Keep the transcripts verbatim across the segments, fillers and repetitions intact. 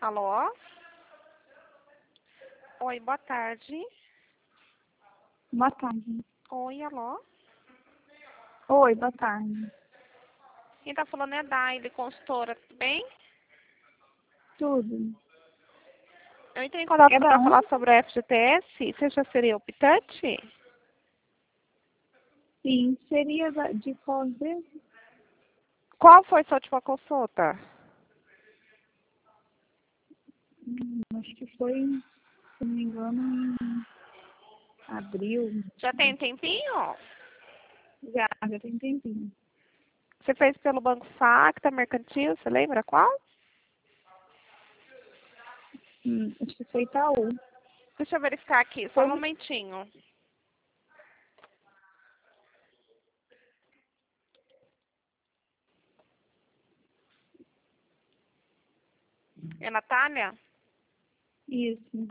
Alô? Oi, boa tarde. Boa tarde. Oi, alô? Oi, boa tarde. Quem tá falando é a Daile, consultora, tudo bem? Tudo. Eu entrei em contato É da para onde? falar sobre o F G T S. Você já seria optante? Sim, seria da- de qual empresa? Qual foi sua última consulta? Hum, acho que foi, se não me engano, em abril. Já tem um tempinho? Já, já tem um tempinho. Você fez pelo Banco Facta, Mercantil, você lembra qual? Hum, acho que foi Itaú. Deixa eu verificar aqui, só Foi um momentinho. É Natália? isso.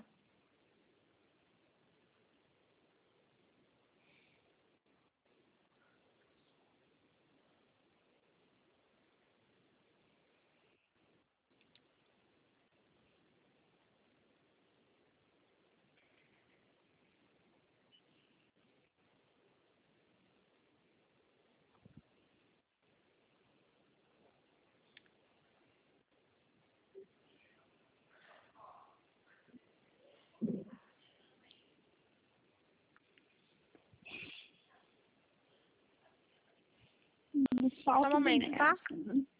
Um Só um salto do momento, tá? Nelson, né?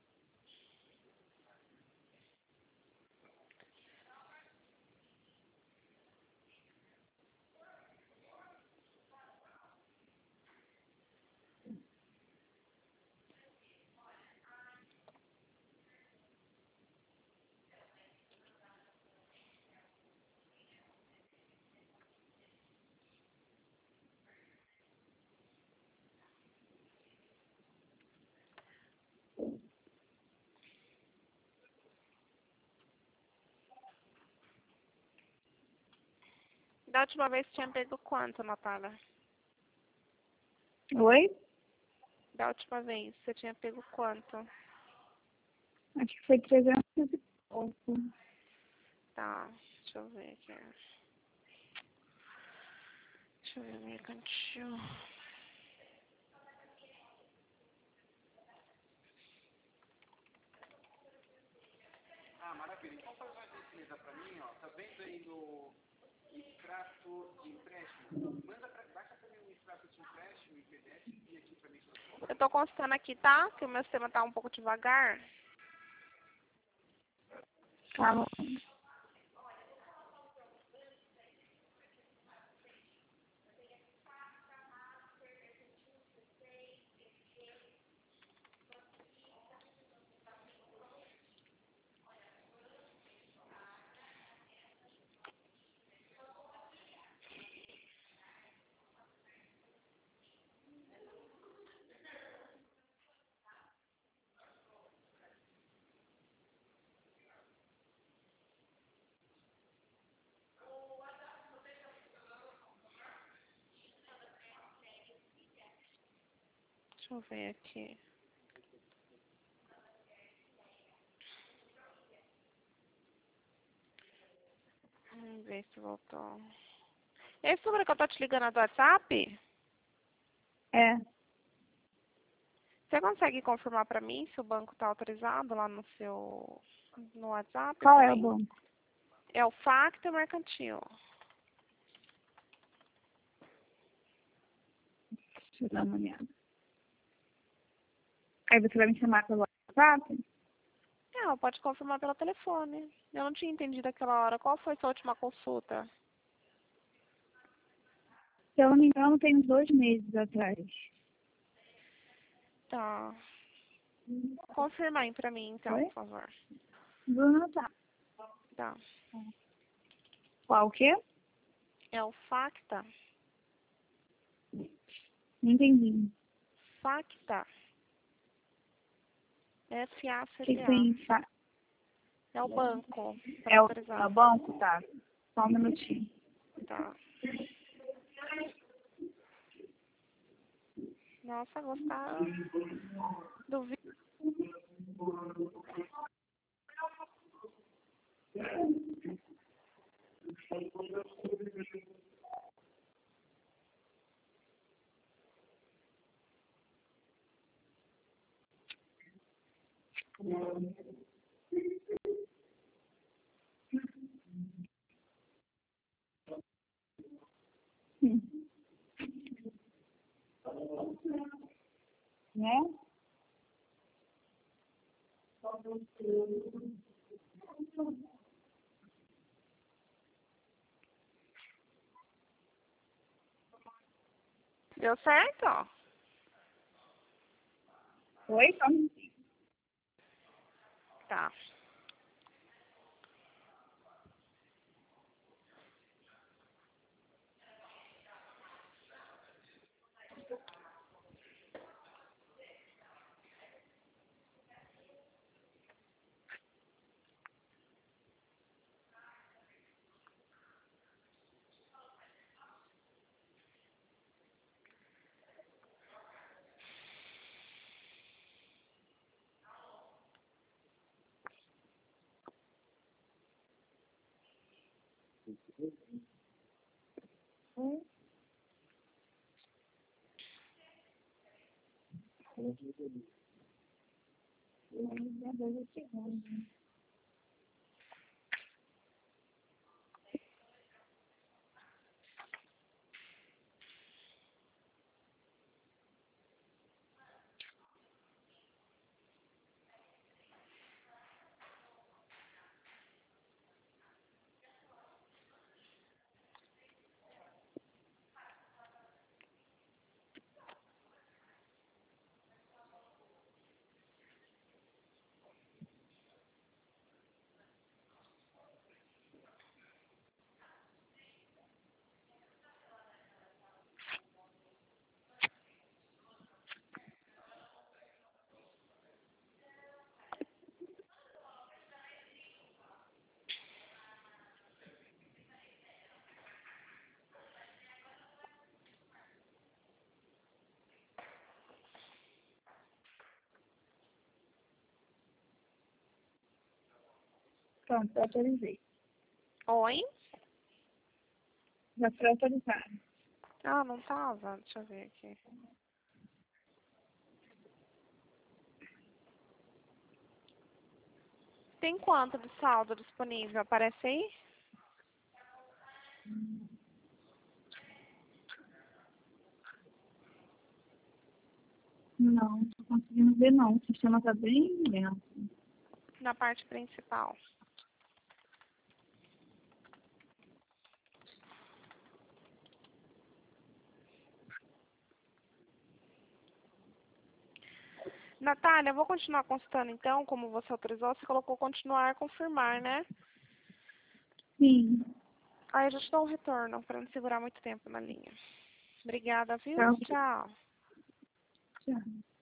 Da última vez tinha pego quanto, Natália? Oi? Da última vez, você tinha pego quanto? Acho que foi trezentos e pouco. Tá, deixa eu ver aqui. Deixa eu ver, Mercantil. Ah, maravilha. Então faz uma gentileza para mim, ó. Tá vendo aí no extrato de empréstimo? Manda pra, baixa para mim um extrato de empréstimo em P D F e aqui para mim. Eu tô consultando aqui, tá? Que o meu sistema tá um pouco devagar. Tá bom. Deixa eu ver aqui. Vamos ver se voltou. Esse número que eu tô te ligando é do WhatsApp? É. Você consegue confirmar pra mim se o banco tá autorizado lá no seu no WhatsApp Qual pra é o mim? banco? É o Facto Mercantil. Deixa eu dar uma olhada. Aí você vai me chamar pelo WhatsApp? Não, pode confirmar pelo telefone. Eu não tinha entendido aquela hora. Qual foi sua última consulta? Se eu não me engano, tem uns dois meses atrás. Tá. Confirma aí pra mim, então, Oi? por favor. Bruna, tá. Tá. Qual o quê? É o Facta. Não entendi. Facta. O que, que F A C T A. tem? Fa- É o banco para É o, é autorizar. o banco? Tá. Só um minutinho. Tá. Nossa, gostar do vídeo. Né? Deu certo? Oi? Só um minutinho. Tá. Oi? Pronto, eu autorizei. Oi? Já foi autorizado. Ah, não tava? Deixa eu ver aqui. Tem quanto de saldo disponível? Aparece aí? Não, não tô conseguindo ver não. O sistema tá bem lento. Na parte principal. Natália, eu vou continuar consultando então, como você autorizou. Você colocou continuar, confirmar, né? Sim. Aí eu já te dou um retorno, para não segurar muito tempo na linha. Obrigada, viu? Tá. Tchau. Tchau.